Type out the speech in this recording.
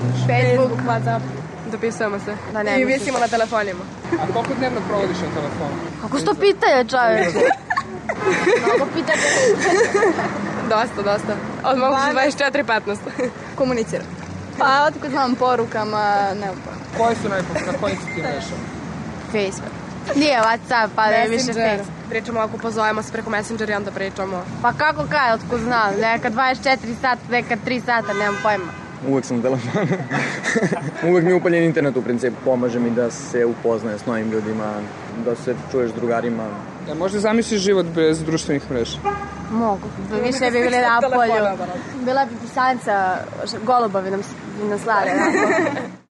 Facebook, WhatsApp. Dopisujemo se. Da ne I misliš. visimo na telefonima. A koliko dnevno provodiš na telefonu? Kako su to pitanje, čoveče? Mnogo pitanje. Dosta. Od mogu 24-15. Komunicira. Pa, otko znam porukama, ne znam. Koje su na kojim si ti mrežama? Facebook. Nije WhatsApp, pa da je više Messenger. Facebook. Pričamo ako pozovemo se preko Messenger i onda pričamo. Pa kako kaj, otko znam, neka 24 sata, neka 3 sata, nemam pojma. Uvek sam na telefonu. Uvek mi je upaljen internet u principu. Pomaže mi da se upoznaje s novim ljudima, da se čuješ s drugarima. Možda zamisliš život bez društvenih mreža? Mogu. Više bi bili na polju. Bila bi pisanica, goluba bi nam slali.